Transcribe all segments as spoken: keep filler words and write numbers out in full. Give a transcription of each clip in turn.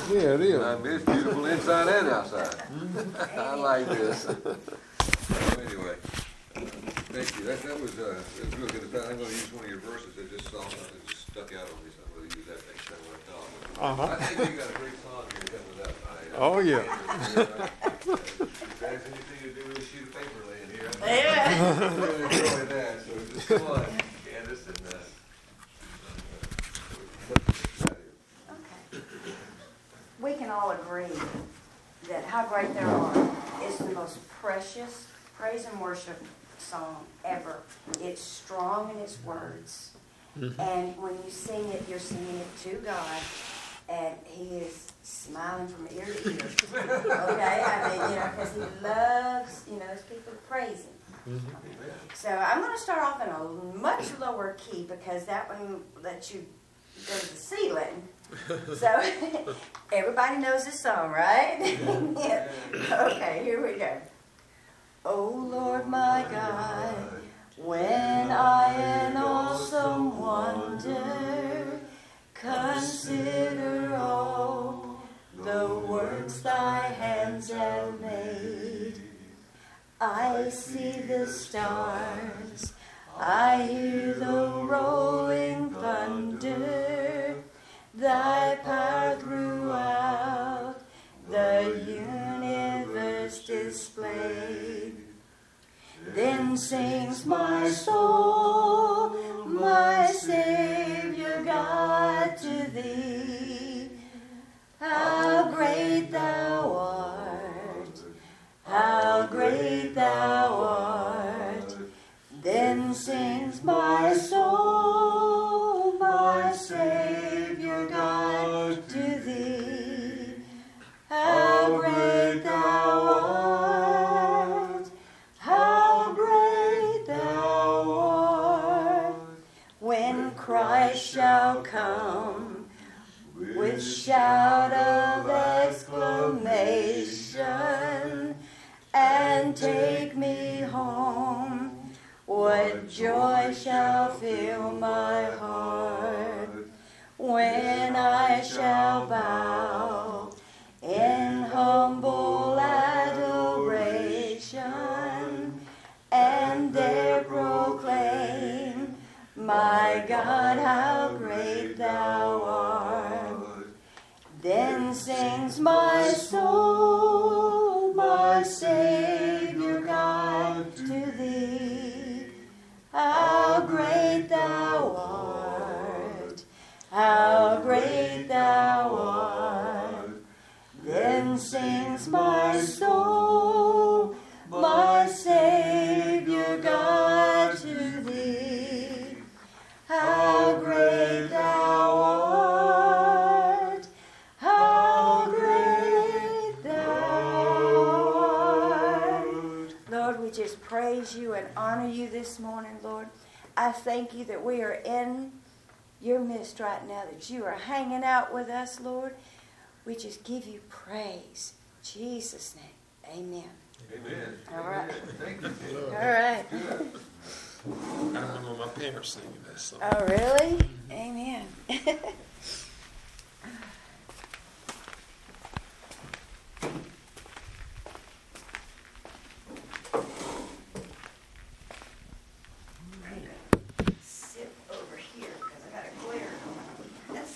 Yeah, it is. I mean, it's beautiful inside and outside. I like this. So anyway, uh, thank you. That, that was uh, that was real good. I'm going to use one of your verses that just saw that just stuck out on me. So I'm going to use that next time when I talk. Uh-huh. I think you got a great song here coming up. I, uh, Oh, yeah. Uh, if that has anything to do with a sheet of paper laying here, I'm Yeah. really enjoying that. So just come on, Candace, and uh, Okay. We can all agree that How Great Thou Art is the most precious praise and worship song ever. It's strong in its words. Mm-hmm. And when you sing it, you're singing it to God. And He is smiling from ear to ear. Okay? I mean, you know, because He loves, you know, His people to praise Him. Mm-hmm. So I'm going to start off in a much lower key because that one lets you go to the ceiling. So everybody knows this song, right? Yeah. Okay, here we go. Oh Lord my God, when I in awesome wonder consider all the works thy hands have made, I see the stars, I hear the rolling thunder, thy power throughout the universe displayed. Then sings my soul, my Savior God, to thee. How great thou art, how great thou art. Then sings my soul, my Savior God, to thee. How great thou art, how great thou art. When Christ shall come with shout of exclamation and take me home, what joy shall fill my heart when I shall bow in humble adoration and there proclaim, my God, how great thou art. Then sings my soul, my Savior God, to thee. How great thou art, how great thou art. Then sings my soul, my Savior God, to thee. How great thou art, how great thou art. Lord, we just praise you and honor you this morning, Lord. I thank you that we are in your midst right now, that you are hanging out with us, Lord. We just give you praise. In Jesus' name, amen. Amen. All right. Thank you. All right. I remember my parents singing that song. Oh, really? Amen. Sit over here because I got a glare going. That's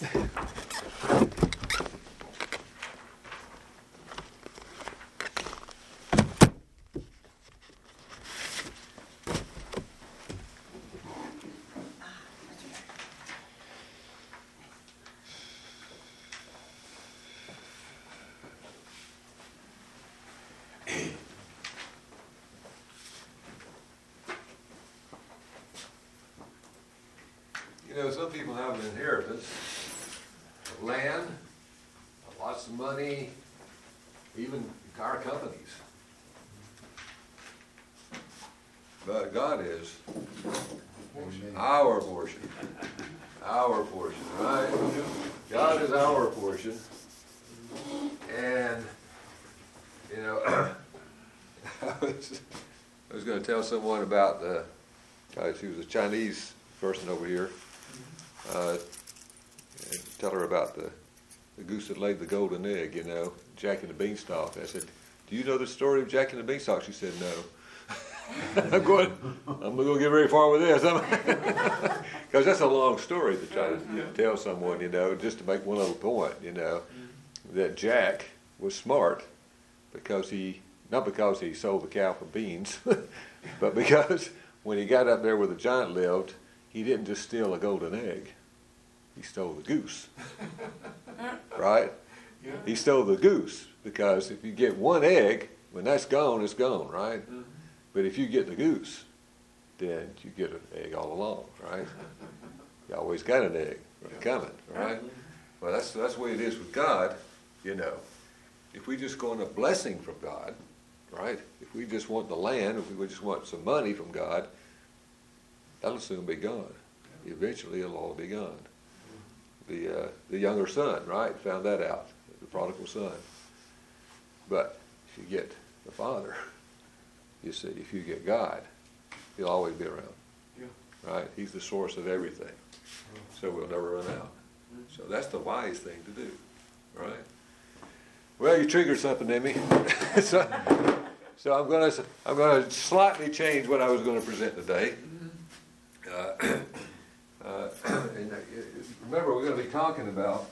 You know, some people have an inheritance, land, lots of money, even car companies. But God is our portion, our portion, right? God is our portion. And, you know, I was, I was going to tell someone about the, uh, she was a Chinese person over here. Uh, and tell her about the the goose that laid the golden egg, you know, Jack and the Beanstalk. I said, do you know the story of Jack and the Beanstalk? She said, no. I'm going, I'm not going to get very far with this. Because that's a long story to try to Yeah. tell someone, you know, just to make one little point, you know, that Jack was smart because he, not because he sold the cow for beans, but because when he got up there where the giant lived, he didn't just steal a golden egg. He stole the goose. Right? Yeah. He stole the goose because if you get one egg, when that's gone, it's gone, right? Mm-hmm. But if you get the goose, then you get an egg all along, right? You always got an egg coming, right? Well, that's that's the way it is with God, you know. If we just want a blessing from God, right? If we just want the land, if we just want some money from God, that'll soon be gone. Eventually, it'll all be gone. The uh, the younger son, right, found that out, the prodigal son. But if you get the Father, you see, if you get God, He'll always be around. Yeah. Right? He's the source of everything. So we'll never run out. So that's the wise thing to do. Right? Well, you triggered something in me. so, so I'm going to I'm going to slightly change what I was going to present today. Uh, uh, and, uh, remember, we're going to be talking about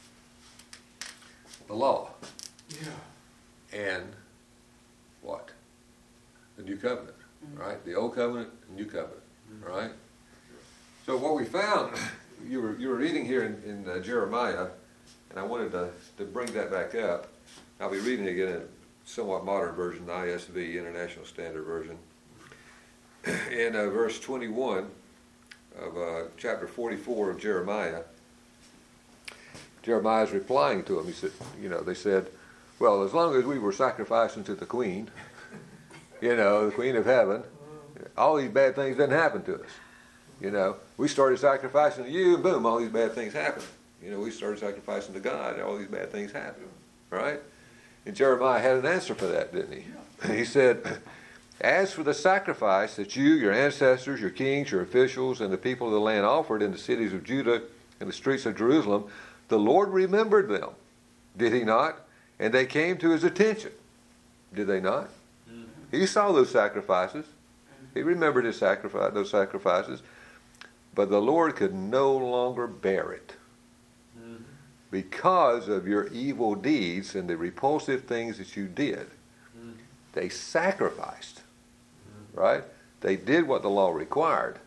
the law. Yeah. And what? The new covenant, right? The old covenant, the new covenant, right? So what we found, you were you were reading here in, in uh, Jeremiah, and I wanted to, to bring that back up. I'll be reading it again in a somewhat modern version, the I S V, International Standard Version. In uh, verse twenty-one of uh, chapter forty-four of Jeremiah, Jeremiah is replying to them. He said, you know, they said, well, as long as we were sacrificing to the queen, you know, the queen of heaven, all these bad things didn't happen to us. You know, we started sacrificing to you, and boom, all these bad things happened. You know, we started sacrificing to God, and all these bad things happened. Right? And Jeremiah had an answer for that, didn't he? He said, as for the sacrifice that you, your ancestors, your kings, your officials, and the people of the land offered in the cities of Judah and the streets of Jerusalem, the Lord remembered them. Did He not? And they came to His attention. Did they not? He saw those sacrifices. He remembered his sacrifice, those sacrifices. But the Lord could no longer bear it because of your evil deeds and the repulsive things that you did. They sacrificed, right? They did what the law required.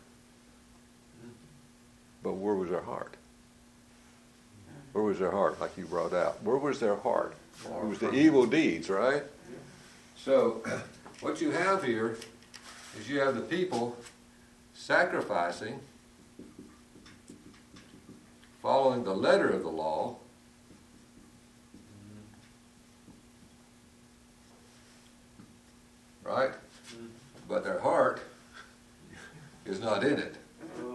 But where was their heart? Where was their heart, like you brought out? Where was their heart? It was the evil deeds, right? So, what you have here is you have the people sacrificing, following the letter of the law, right? But their heart is not in it.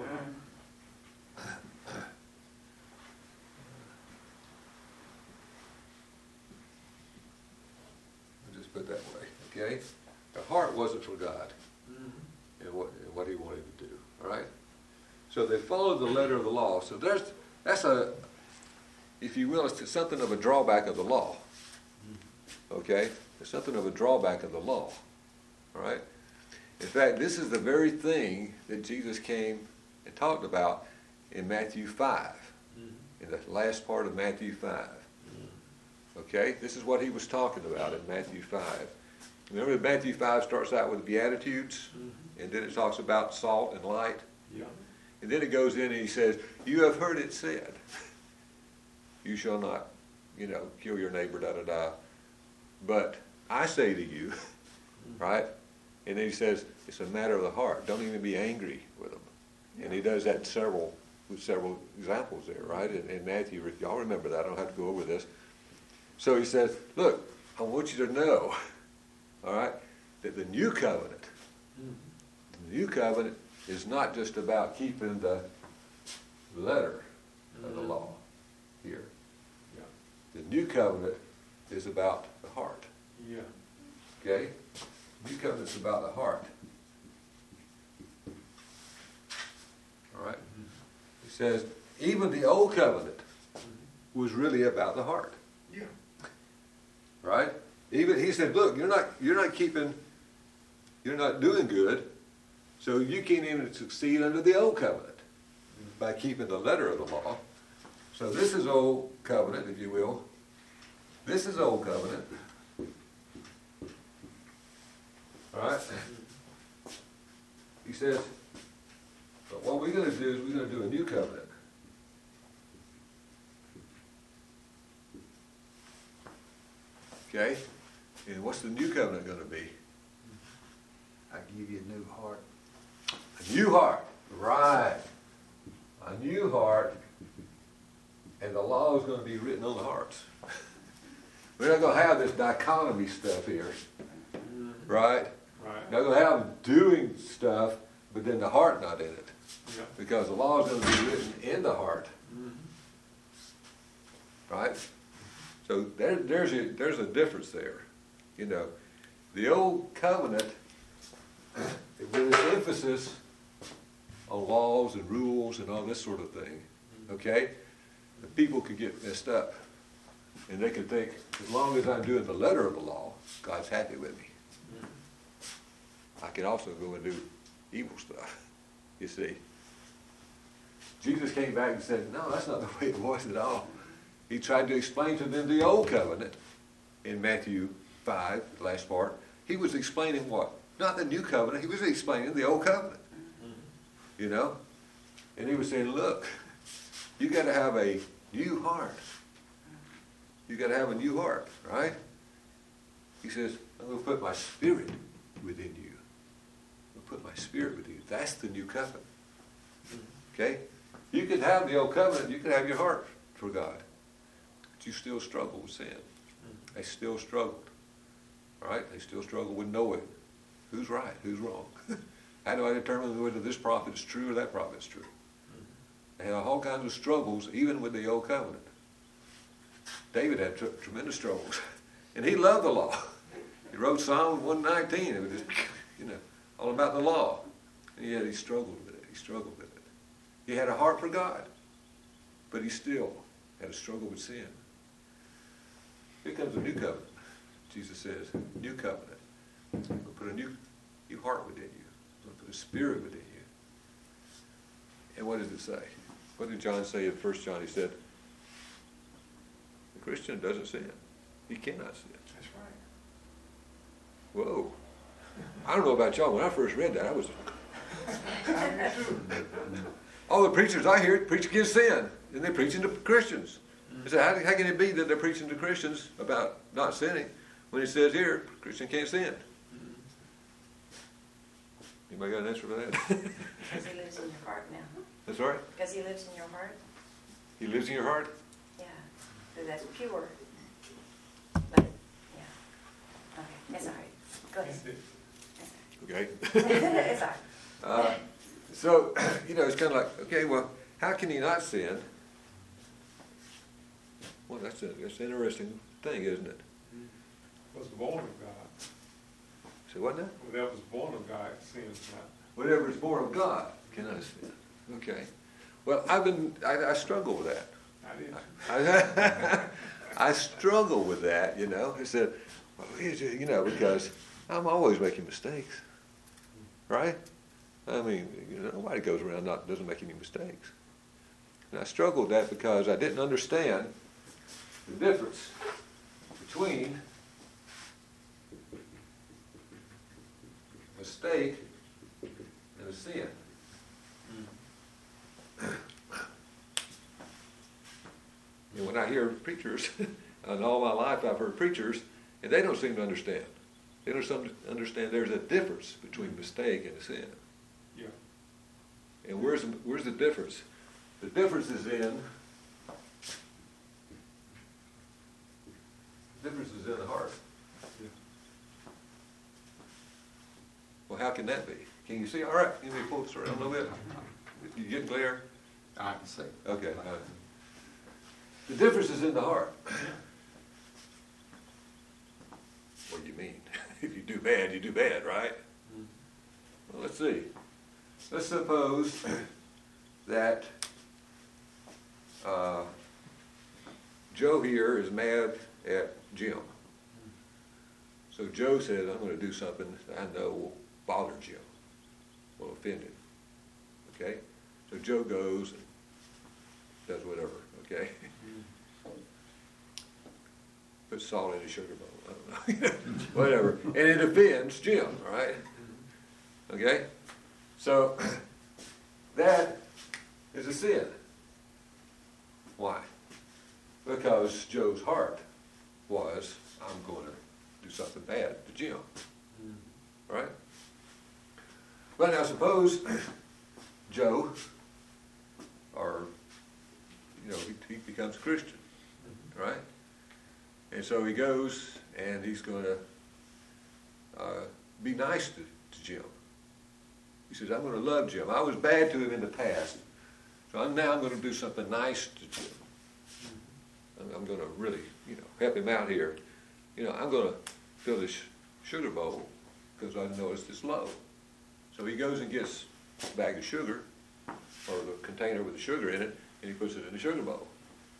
I'll just put that way, okay? The heart wasn't for God and what, and what He wanted to do, all right? So they followed the letter of the law. So there's, that's a, if you will, it's something of a drawback of the law, okay? It's something of a drawback of the law, all right? In fact, this is the very thing that Jesus came and talked about in Matthew five, in the last part of Matthew five, okay? This is what He was talking about in Matthew five. Remember that Matthew five starts out with the Beatitudes, mm-hmm. and then it talks about salt and light. Yeah. And then it goes in and He says, you have heard it said, you shall not, you know, kill your neighbor, da-da-da. But I say to you, mm-hmm. right? And then He says, it's a matter of the heart. Don't even be angry with them. Yeah. And He does that in several, with several examples there, right? In, in Matthew, y'all remember that. I don't have to go over this. So He says, look, I want you to know, all right, that the new covenant, mm-hmm. the new covenant is not just about keeping the letter of the law here. Yeah. The new covenant is about the heart. Yeah. Okay? New covenant is about the heart. All right? Mm-hmm. It says, even the old covenant, mm-hmm. was really about the heart. Yeah. Right? Even he said, look, you're not you're not keeping you're not doing good, so you can't even succeed under the old covenant by keeping the letter of the law. So this is old covenant, if you will. This is old covenant. All right? He says, but what we're going to do is we're going to do a new covenant. Okay? And what's the new covenant going to be? I give you a new heart. A new heart. Right. A new heart. And the law is going to be written on the hearts. We're not going to have this dichotomy stuff here. Right? Right. Not going to have them doing stuff, but then the heart not in it. Yeah. Because the law is going to be written in the heart. Mhm. Right? So there, there's, a, there's a difference there. You know, the old covenant, with its emphasis on laws and rules and all this sort of thing, okay, the people could get messed up. And they could think, as long as I'm doing the letter of the law, God's happy with me. I can also go and do evil stuff, you see. Jesus came back and said, no, that's not the way it was at all. He tried to explain to them the old covenant in Matthew five, the last part. He was explaining what? Not the new covenant. He was explaining the old covenant. You know? And he was saying, look, you got to have a new heart. You got to have a new heart, right? He says, I'm going to put my spirit within you. I'm going to put my spirit within you. That's the new covenant. Okay? You can have the old covenant. You can have your heart for God. But you still struggle with sin. They still struggled. All right? They still struggle with knowing who's right, who's wrong. How do I determine whether this prophet is true or that prophet is true? They had all kinds of struggles, even with the old covenant. David had tr tremendous struggles, and he loved the law. He wrote Psalm one nineteen. It was just, you know, all about the law, and yet he struggled with it. He struggled with it. He had a heart for God, but he still had a struggle with sin. Here comes a new covenant. Jesus says, new covenant. We'll put a new, new heart within you. We'll put a spirit within you. And what does it say? What did John say in First John? He said, the Christian doesn't sin. He cannot sin. That's right. Whoa. I don't know about y'all. When I first read that, I was... all the preachers I hear preach against sin, and they're preaching to Christians. I said, how, how can it be that they're preaching to Christians about not sinning when it says here, Christian can't sin? Anybody got an answer for that? Because he lives in your heart now. That's right. Because he lives in your heart? He lives in your heart? Yeah. So that's pure. But, yeah. Okay, that's all right. Go ahead. Okay. It's all right. Uh, so, you know, it's kind of like, okay, well, how can he not sin? Well, that's, a, that's an interesting thing, isn't it? Was born of God. So what now? Whatever was born of God sins not. Whatever is born of God cannot sin. Okay. Well, I've been, I, I struggle with that. I did. I, I struggle with that, you know. I said, well, you know, because I'm always making mistakes, right? I mean, you know, nobody goes around not doesn't make any mistakes. And I struggled with that because I didn't understand the difference between mistake and a sin. And when I hear preachers, and all my life I've heard preachers, and they don't seem to understand. They don't seem to understand there's a difference between mistake and a sin. Yeah. And where's the, where's the difference? The difference is in the difference is in the heart. Yeah. Well, how can that be? Can you see? All right, give me a pull this around a little bit. You getting clear? I can see. Okay. Uh, the difference is in the heart. What do you mean? If you do bad, you do bad, right? Well, let's see. Let's suppose that uh, Joe here is mad at Jim. So Joe says, I'm gonna do something that I know will bother Jim, will offend him, okay? So Joe goes and does whatever, okay? Put salt in his sugar bowl, I don't know, whatever. And it offends Jim, all right? Okay? So that is a sin. Why? Because Joe's heart was, I'm going to do something bad to Jim. Right? Well, now suppose Joe, or, you know, he, he becomes a Christian, right? And so he goes and he's going to uh, be nice to, to Jim. He says, I'm going to love Jim. I was bad to him in the past, so I'm now going to do something nice to Jim. I'm, I'm going to really, you know, help him out here. You know, I'm going to fill this sugar bowl because I noticed it's low. So he goes and gets a bag of sugar, or the container with the sugar in it, and he puts it in the sugar bowl.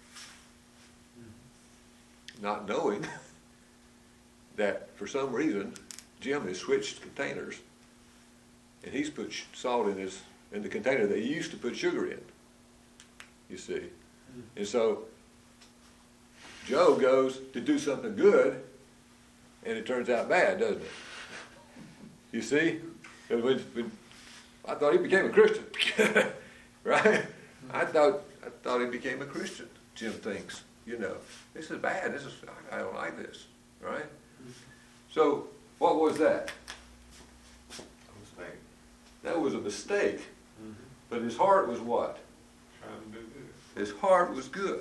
Not knowing that for some reason Jim has switched containers, and he's put salt in his in the container that he used to put sugar in. You see, and so Joe goes to do something good, and it turns out bad, doesn't it? You see, when, when, I thought he became a Christian, right? I thought I thought he became a Christian. Jim thinks. You know, this is bad, this is, I don't like this, right? So, what was that? A mistake. That was a mistake, Mm-hmm. but his heart was what? Trying to do good. His heart was good.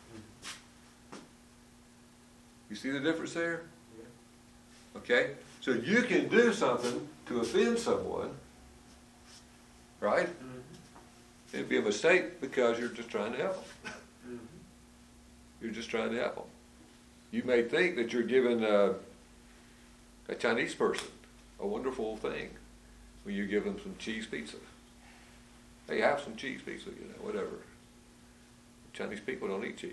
You see the difference there? Yeah. Okay? So you can do something to offend someone, right? Mm-hmm. It'd be a mistake because you're just trying to help them. Mm-hmm. You're just trying to help them. You may think that you're giving a, a Chinese person a wonderful thing when you give them some cheese pizza. Hey, have some cheese pizza, you know, whatever. Chinese people don't eat cheese.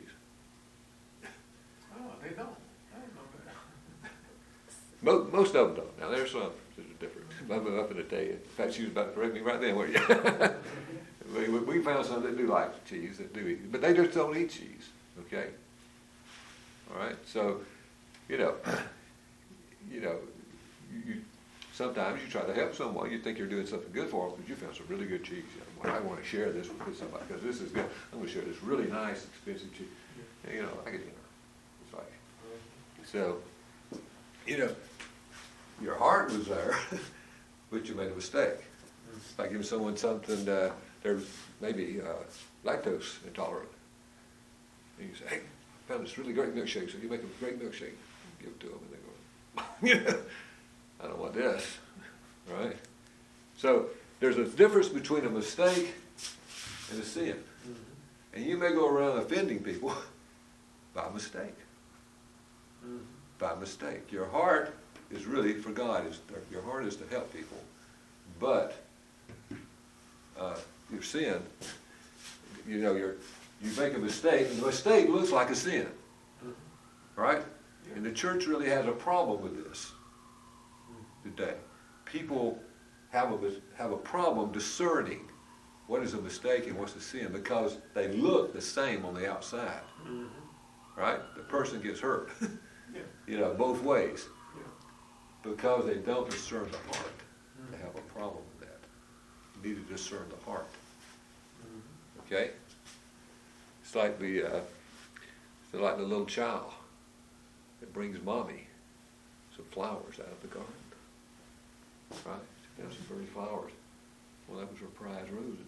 Oh, they don't. I didn't know that. Most, most of them don't. Now, there's some that are different. I'm up in the day. In fact, she was about to correct me right then, weren't you? we, we found some that do like cheese, that do eat, but they just don't eat cheese. Okay? All right? So, you know, you know, you, sometimes you try to help someone, you think you're doing something good for them, but you found some really good cheese. You know, I want to share this with somebody, because this is good. I'm going to share this really nice, expensive cheese. And, you know, I get, you know, it's like, so, you know, your heart was there, but you made a mistake. By giving someone something, uh, they're maybe uh, lactose intolerant. And you say, hey, I found this really great milkshake, so you make a great milkshake. Give it to them, and they go, you know, I don't want this, right? So there's a difference between a mistake and a sin. Mm-hmm. And you may go around offending people by mistake. Mm-hmm. By mistake. Your heart is really for God. Is your heart is to help people. But uh, your sin, you know, you're, you make a mistake, and the mistake looks like a sin. Mm-hmm. Right? Yeah. And the church really has a problem with this today. People have a, have a problem discerning what is a mistake and what's a sin, because they look the same on the outside. Mm-hmm. Right? The person gets hurt. Yeah. You know, both ways. Yeah. Because they don't discern the heart. Mm-hmm. They have a problem with that. You need to discern the heart. Mm-hmm. Okay? It's like the uh, it's like the little child that brings mommy some flowers out of the garden. Right? She found some pretty flowers. Well, that was her prize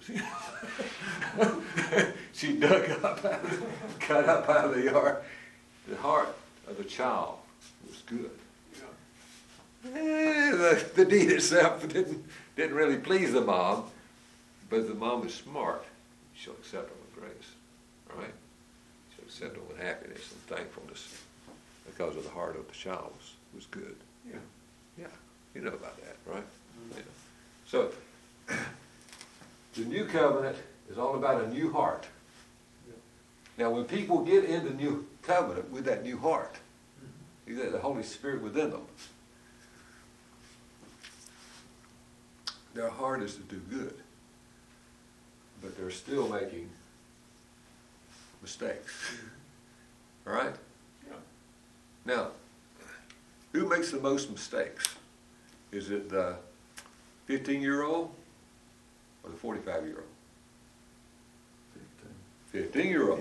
roses. She dug up, out of, cut up out of the yard. The heart of the child was good. Yeah. Eh, the, the deed itself didn't didn't really please the mom, but the mom is smart. She'll accept them with grace. All right? She'll accept them with happiness and thankfulness because of the heart of the child was, was good. Yeah. Yeah. You know about that, right? Mm-hmm. Yeah. So, the new covenant is all about a new heart. Yeah. Now, when people get in the new covenant with that new heart, you got the Holy Spirit within them, their heart is to do good, but they're still making mistakes. All right? Yeah. Now, who makes the most mistakes? Is it the fifteen-year-old or the forty-five-year-old? fifteen-year-old.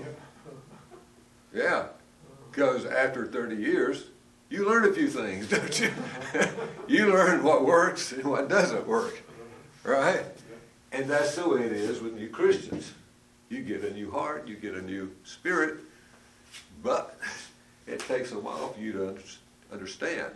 Yeah, because after thirty years, you learn a few things, don't you? You learn what works and what doesn't work, right? And that's the way it is with new Christians. You get a new heart, you get a new spirit, but it takes a while for you to under- understand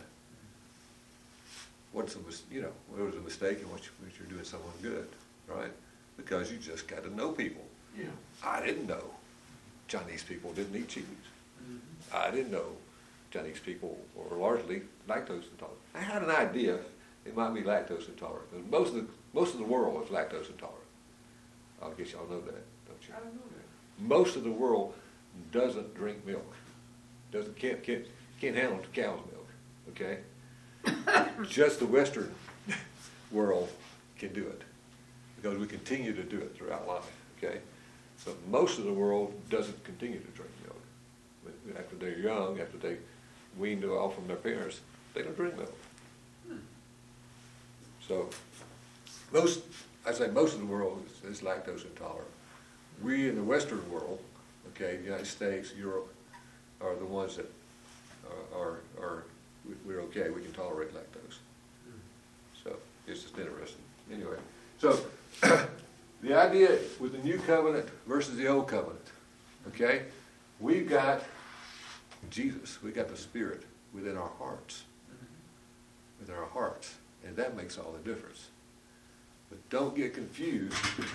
what's a mis- you know what was a mistake and what, you, what you're doing someone good, right? Because you just got to know people. Yeah. I didn't know Chinese people didn't eat cheese. Mm-hmm. I didn't know Chinese people were largely lactose intolerant. I had an idea it might be lactose intolerant, but most of the most of the world is lactose intolerant. I guess y'all know that, don't you? I don't know that. Most of the world doesn't drink milk. Doesn't can't can't can't handle cow's milk. Okay. Just the Western world can do it because we continue to do it throughout life. Okay. But most of the world doesn't continue to drink milk. But after they're young, after they weaned off from their parents, they don't drink milk. Hmm. So most, I say most of the world is, is lactose intolerant. We in the Western world, okay, the United States, Europe, are the ones that are, are, are we're okay, we can tolerate lactose. So it's just interesting. Anyway, so the idea with the new covenant versus the old covenant, okay, we've got Jesus, we got the Spirit within our hearts, within our hearts, and that makes all the difference. But don't get confused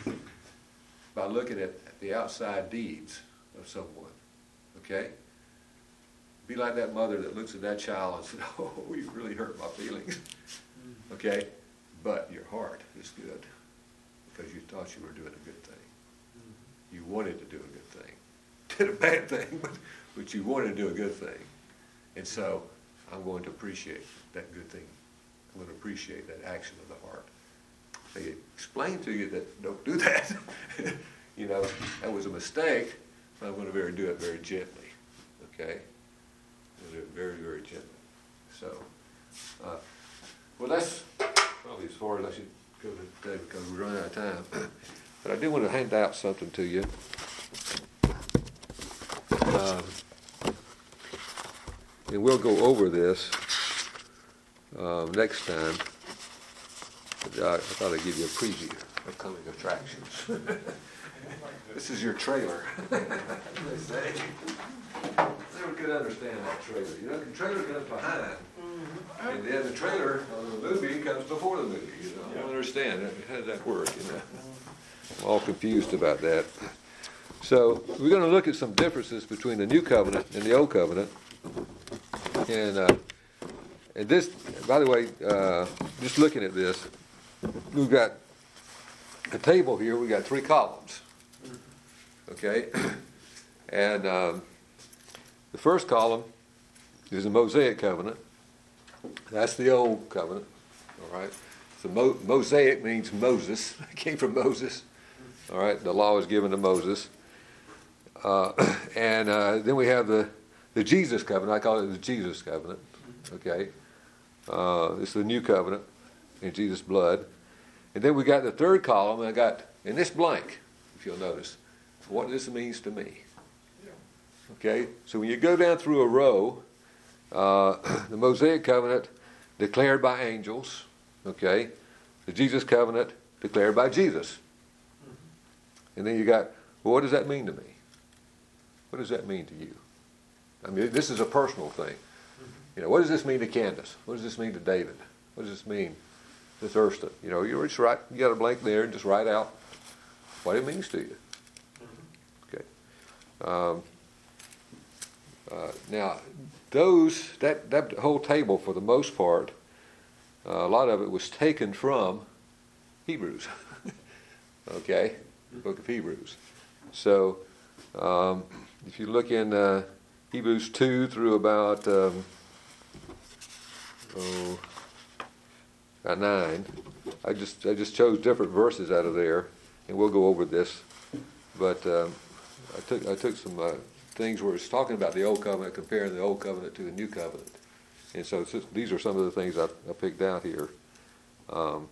by looking at the outside deeds of someone, okay? Be like that mother that looks at that child and says, oh, you really hurt my feelings, okay? But your heart is good because you thought you were doing a good thing. You wanted to do a good thing. Did a bad thing, but, but you wanted to do a good thing. And so I'm going to appreciate that good thing. I'm going to appreciate that action of the heart. They explain to you that don't do that. You know, that was a mistake, but I'm going to very, do it very gently, okay? I'm going to do it very, very gently. So, uh, well, that's probably as far as I should go today because we're running out of time. But I do want to hand out something to you. Um, and we'll go over this um, next time. I, I thought I'd give you a preview of coming attractions. This is your trailer. They say. Never could understand that trailer. You know, the trailer comes behind. And then the trailer on the movie comes before the movie. You know, I don't understand. How does that work? You know, I'm all confused about that. So we're going to look at some differences between the new covenant and the old covenant. And uh, and this, by the way, uh, just looking at this, we've got a table here. We got three columns. Okay, and um, the first column is the Mosaic covenant. That's the old covenant. All right. So Mo- Mosaic means Moses. It came from Moses. All right. The law was given to Moses. Uh, and uh, then we have the, the Jesus covenant. I call it the Jesus covenant. Okay. Uh, this is the new covenant in Jesus' blood. And then we got the third column, and I got, in this blank, if you'll notice, what this means to me. Okay. So when you go down through a row, uh, the Mosaic covenant declared by angels. Okay. The Jesus covenant declared by Jesus. And then you got, well, what does that mean to me? What does that mean to you? I mean, this is a personal thing. You know, what does this mean to Candace? What does this mean to David? What does this mean to Thurston? You know, you just write, you got a blank there and just write out what it means to you. Okay. Um, uh, now, those, that, that whole table, for the most part, uh, a lot of it was taken from Hebrews. Okay, the book of Hebrews. So Um, if you look in uh, Hebrews two through about um, oh, uh, nine, I just I just chose different verses out of there, and we'll go over this. But um, I took I took some uh, things where it's talking about the old covenant, comparing the old covenant to the new covenant, and so it's just, these are some of the things I, I picked out here. Um,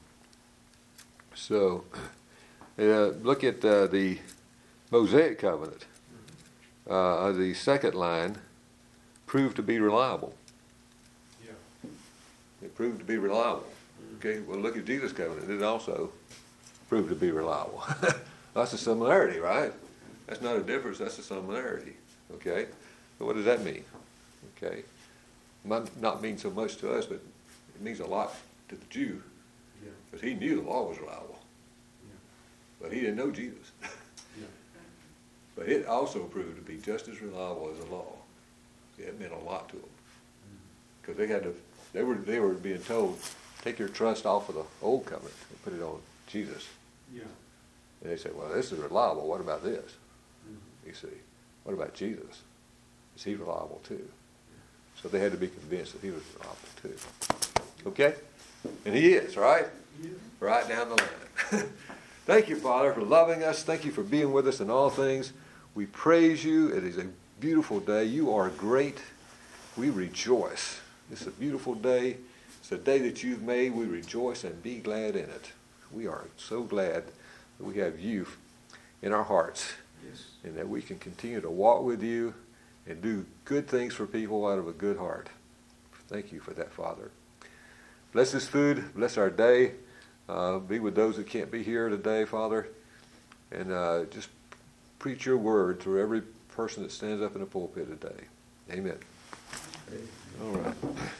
so uh, look at uh, the Mosaic covenant. Uh, the second line proved to be reliable. Yeah. It proved to be reliable. Okay, well look at Jesus' covenant. It also proved to be reliable. That's a similarity, right? That's not a difference, that's a similarity. Okay? So what does that mean? Okay? Might not mean so much to us, but it means a lot to the Jew. Yeah. Because he knew the law was reliable. Yeah. But he didn't know Jesus. Yeah. But it also proved to be just as reliable as the law. It meant a lot to them. Because they had to, they were, they were being told, take your trust off of the old covenant and put it on Jesus. Yeah. And they said, well, this is reliable. What about this? Mm-hmm. You see, what about Jesus? Is he reliable too? So they had to be convinced that he was reliable too. Okay? And he is, right? Yeah. Right down the line. Thank you, Father, for loving us. Thank you for being with us in all things. We praise you. It is a beautiful day. You are great. We rejoice. It's a beautiful day. It's a day that you've made. We rejoice and be glad in it. We are so glad that we have you in our hearts. Yes. And that we can continue to walk with you and do good things for people out of a good heart. Thank you for that, Father. Bless this food. Bless our day. Uh, be with those that can't be here today, Father. And uh, just preach your word through every person that stands up in the pulpit today. Amen. All right.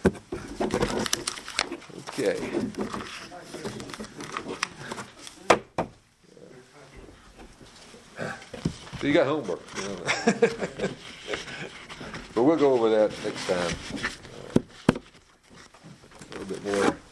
Okay. So you got homework. You know. But we'll go over that next time. Uh, a little bit more.